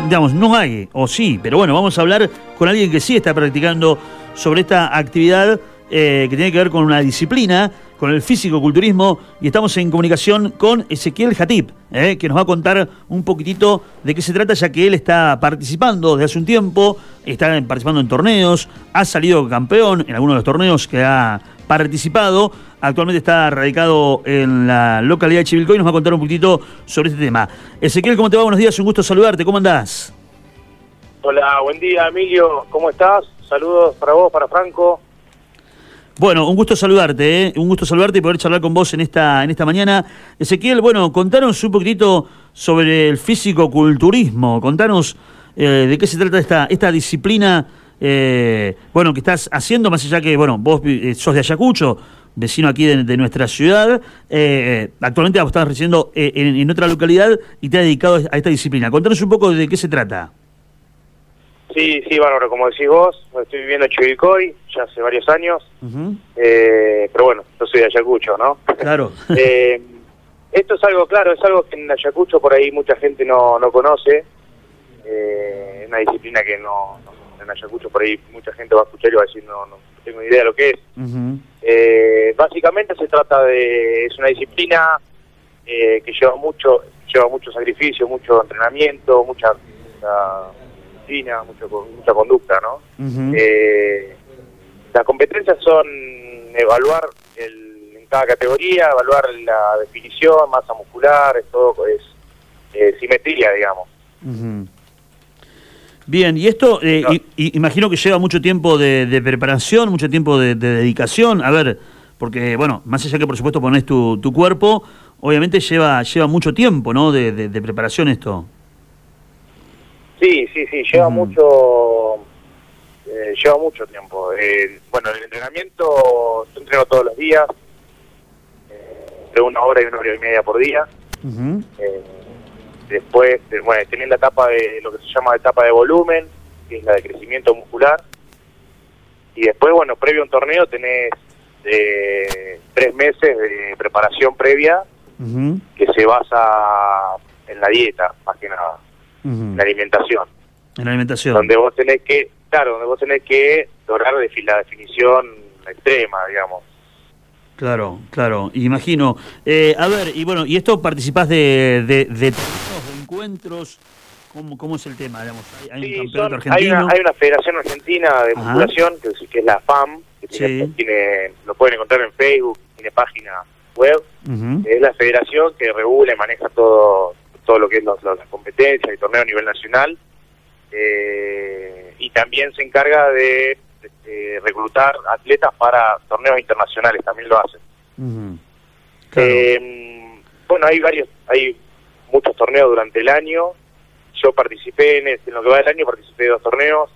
digamos, no hay, o sí, pero bueno, vamos a hablar con alguien que sí está practicando sobre esta actividad que tiene que ver con una disciplina, con el físico-culturismo, y estamos en comunicación con Ezequiel Jatip, que nos va a contar un poquitito de qué se trata, ya que él está participando desde hace un tiempo, está participando en torneos, ha salido campeón en algunos de los torneos que ha participado, actualmente está radicado en la localidad de Chivilcoy y nos va a contar un poquitito sobre este tema. Ezequiel, ¿cómo te va? Buenos días, un gusto saludarte, ¿cómo andás? Hola, buen día, Emilio, ¿cómo estás? Saludos para vos, para Franco. Bueno, un gusto saludarte, un gusto saludarte y poder charlar con vos en esta mañana. Ezequiel, bueno, contanos un poquitito sobre el físico-culturismo, contanos de qué se trata esta disciplina, bueno, que estás haciendo, más allá que, bueno, vos sos de Ayacucho, vecino aquí de nuestra ciudad, actualmente estás residiendo en otra localidad y te has dedicado a esta disciplina. Contanos un poco de qué se trata. Sí, Bárbaro, como decís vos, estoy viviendo en Chivilcoy ya hace varios años, pero bueno, yo soy de Ayacucho, ¿no? Claro. Esto es algo, claro, es algo que en Ayacucho por ahí mucha gente no conoce, una disciplina que no en Ayacucho por ahí mucha gente va a escuchar y va a decir no tengo ni idea de lo que es. Básicamente se trata es una disciplina que lleva mucho sacrificio, mucho entrenamiento, mucha mucha conducta, ¿no? Las competencias son evaluar en cada categoría, evaluar la definición, masa muscular, todo es simetría, digamos. Bien, y esto imagino que lleva mucho tiempo de preparación, mucho tiempo de dedicación, a ver, porque, bueno, más allá que por supuesto ponés tu cuerpo, obviamente lleva mucho tiempo, ¿no?, de preparación esto. Sí, lleva mucho tiempo. Bueno, el entrenamiento, yo entreno todos los días, de 1 hora y 1 hora y media por día. Después, bueno, tenés la etapa de lo que se llama etapa de volumen, que es la de crecimiento muscular. Y después, bueno, previo a un torneo tenés 3 meses de preparación previa, que se basa en la dieta, más que nada. En la alimentación. En la alimentación. Donde vos tenés que lograr la definición extrema, digamos. Claro, imagino. A ver, y bueno, ¿y esto participás de encuentros? ¿Cómo es el tema? Digamos, ¿hay un campeonato argentino? Hay una federación argentina de musculación, que es la FAM, que lo pueden encontrar en Facebook, tiene página web. Es la federación que regula y maneja todo lo que es las competencias y torneos a nivel nacional, y también se encarga de reclutar atletas para torneos internacionales, también lo hacen. Claro. Bueno, hay muchos torneos durante el año. Yo participé en lo que va del año, participé de 2 torneos,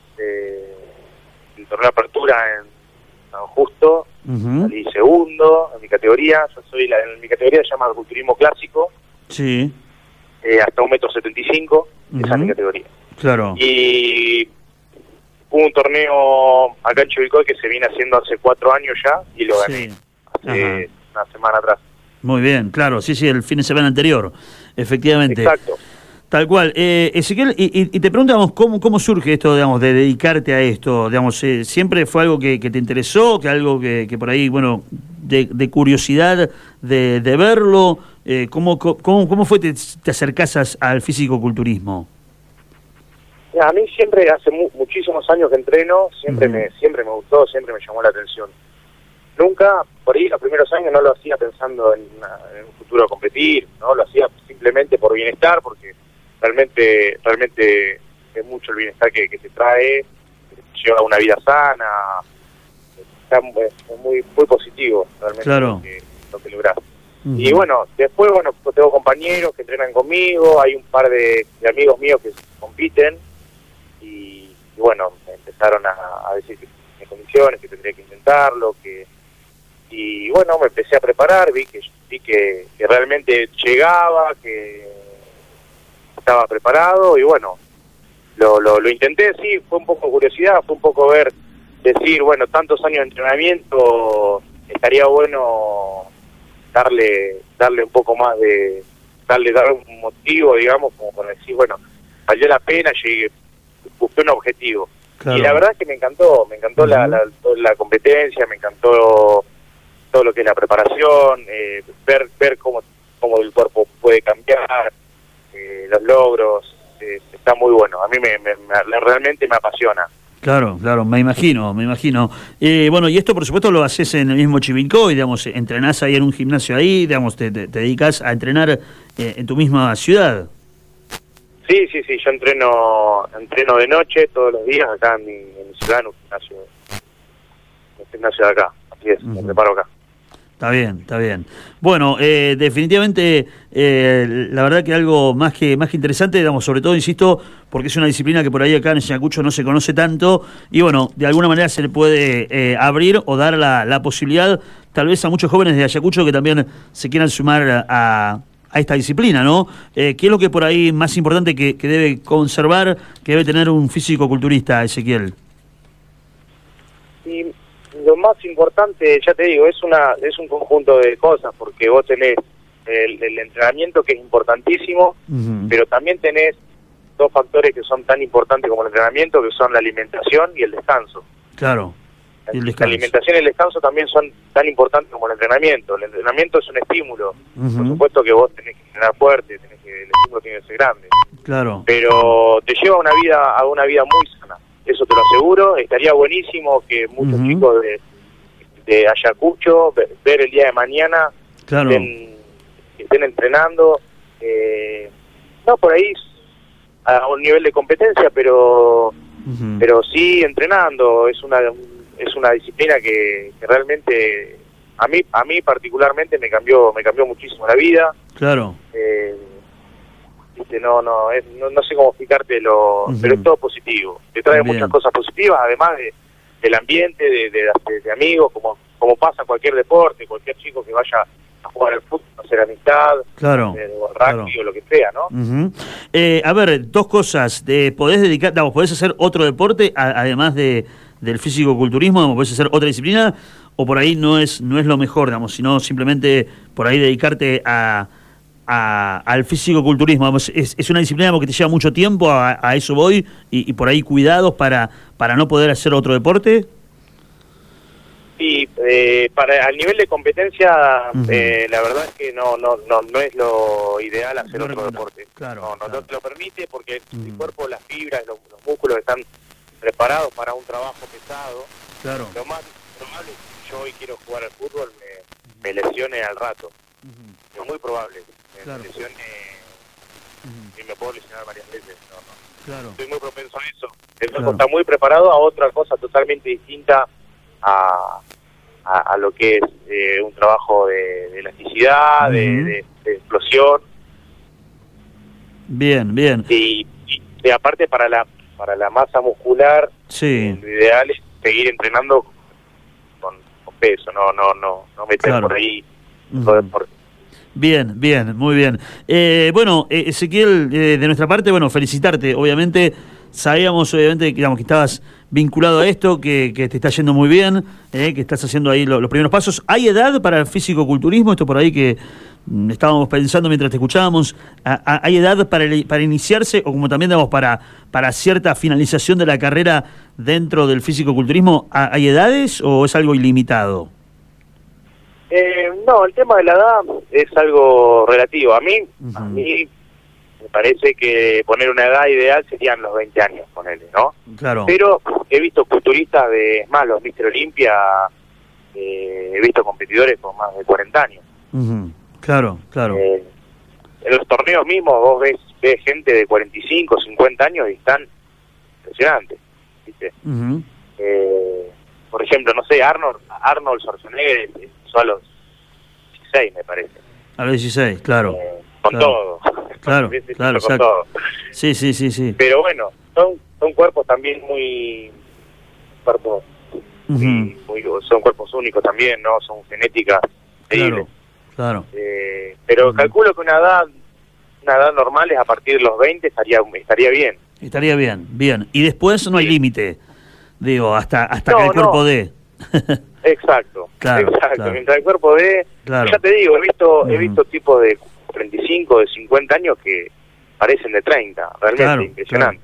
el torneo de apertura en San Justo, salí segundo en mi categoría. En mi categoría se llama culturismo clásico. Sí. Hasta 1,75 m, esa es mi categoría. Claro. Y hubo un torneo acá en Chivilcoy que se viene haciendo hace 4 años ya, y lo gané hace una semana atrás. Muy bien, claro, sí, el fin de semana anterior, efectivamente. Exacto. Tal cual. Ezequiel, y te preguntamos cómo surge esto, digamos, de dedicarte a esto, digamos, ¿siempre fue algo que te interesó, que algo que por ahí, bueno, de curiosidad de verlo? ¿Cómo fue te acercás al físico-culturismo? A mí siempre, hace muchísimos años que entreno, siempre me gustó, siempre me llamó la atención. Nunca, por ahí los primeros años no lo hacía pensando en un futuro competir, no lo hacía simplemente por bienestar, porque realmente es mucho el bienestar que te trae, lleva una vida sana, es muy positivo realmente. Claro. lo que lográs. Y bueno, después tengo compañeros que entrenan conmigo, hay un par de amigos míos que compiten, y bueno, me empezaron a decir que tenía condiciones, que tendría que intentarlo, y bueno, me empecé a preparar, vi que realmente llegaba, que estaba preparado, y bueno, lo intenté. Sí, fue un poco curiosidad, fue un poco decir, bueno, tantos años de entrenamiento, estaría bueno darle un poco más darle un motivo, digamos, como para decir, bueno, valió la pena, llegué, busqué un objetivo. Claro. Y la verdad es que me encantó la competencia, me encantó todo lo que es la preparación, ver cómo el cuerpo puede cambiar, los logros, está muy bueno. A mí realmente me apasiona. Claro, me imagino. Bueno, y esto por supuesto lo haces en el mismo Chivilcoy, digamos, entrenás ahí en un gimnasio ahí, digamos, te dedicas a entrenar en tu misma ciudad. Sí, yo entreno de noche todos los días acá en mi ciudad, en un gimnasio de acá, así es, me preparo acá. Está bien. Bueno, definitivamente, la verdad que algo más que interesante, digamos, sobre todo, insisto, porque es una disciplina que por ahí acá en Ayacucho no se conoce tanto, y bueno, de alguna manera se le puede abrir o dar la posibilidad, tal vez a muchos jóvenes de Ayacucho que también se quieran sumar a esta disciplina, ¿no? ¿Qué es lo que por ahí más importante que debe conservar, que debe tener un físico-culturista, Ezequiel? Y lo más importante, ya te digo, es un conjunto de cosas, porque vos tenés el entrenamiento, que es importantísimo, pero también tenés dos factores que son tan importantes como el entrenamiento, que son la alimentación y el descanso. Claro. La alimentación y el descanso también son tan importantes como el entrenamiento. El entrenamiento es un estímulo. Por supuesto que vos tenés que entrenar fuerte, el estímulo tiene que ser grande. Claro. Pero te lleva a una vida muy sana. Eso te lo aseguro. Estaría buenísimo que muchos chicos de Ayacucho, ver el día de mañana, claro, estén entrenando, no por ahí a un nivel de competencia, pero sí entrenando. Es una disciplina que realmente a mí particularmente me cambió muchísimo la vida. Claro. No sé cómo explicártelo, pero es todo positivo. Te trae muchas cosas positivas, además del ambiente, de amigos, como pasa en cualquier deporte, cualquier chico que vaya a jugar al fútbol, a hacer amistad, claro, o rugby o lo que sea, ¿no? A ver, dos cosas. ¿Podés hacer otro deporte además del físico-culturismo? ¿Podés hacer otra disciplina? ¿O por ahí no es lo mejor, digamos, sino simplemente por ahí dedicarte al físico-culturismo? Es una disciplina que te lleva mucho tiempo, a eso voy, y por ahí cuidados para no poder hacer otro deporte. Sí, al nivel de competencia, la verdad es que no es lo ideal hacer otro deporte. Claro, no te lo permite, porque el cuerpo, las fibras, los músculos están preparados para un trabajo pesado. Claro. Lo más probable es que yo hoy quiero jugar al fútbol, me lesione al rato. Es muy probable. Me lesione y me puedo lesionar varias veces. Claro. Estoy muy propenso a eso. El cuerpo está muy preparado a otra cosa totalmente distinta a lo que es un trabajo de elasticidad, de explosión. Bien. Y aparte para la masa muscular, sí, lo ideal es seguir entrenando con peso, no meter por ahí todo deporte. Bien, muy bien. Bueno, Ezequiel, de nuestra parte, felicitarte, obviamente. Sabíamos, obviamente, que estabas vinculado a esto, que te está yendo muy bien, que estás haciendo ahí los primeros pasos. ¿Hay edad para el físico-culturismo? Esto por ahí que estábamos pensando mientras te escuchábamos. ¿Hay edad para iniciarse o como también, para cierta finalización de la carrera dentro del físico-culturismo? ¿Hay edades o es algo ilimitado? No, el tema de la edad es algo relativo. A mí me parece que poner una edad ideal serían los 20 años, ponele, ¿no? Claro. Pero he visto culturistas los Mr. Olympia, he visto competidores con más de 40 años. Claro. En los torneos mismos vos ves gente de 45, 50 años y están impresionantes, ¿viste? Por ejemplo, no sé, Arnold Schwarzenegger empezó a los 16, me parece. A los 16, claro. Con todo. Claro, con todo. Sí. Pero bueno, son cuerpos también son cuerpos únicos también, ¿no? Son genéticas increíbles. Claro. Pero calculo que una edad normal es a partir de los 20, estaría bien. Estaría bien. Y después no hay límite, digo, hasta que el cuerpo dé. Exacto. Mientras el cuerpo dé, ya te digo, he visto tipos de 35, de 50 años que parecen de 30, realmente impresionante.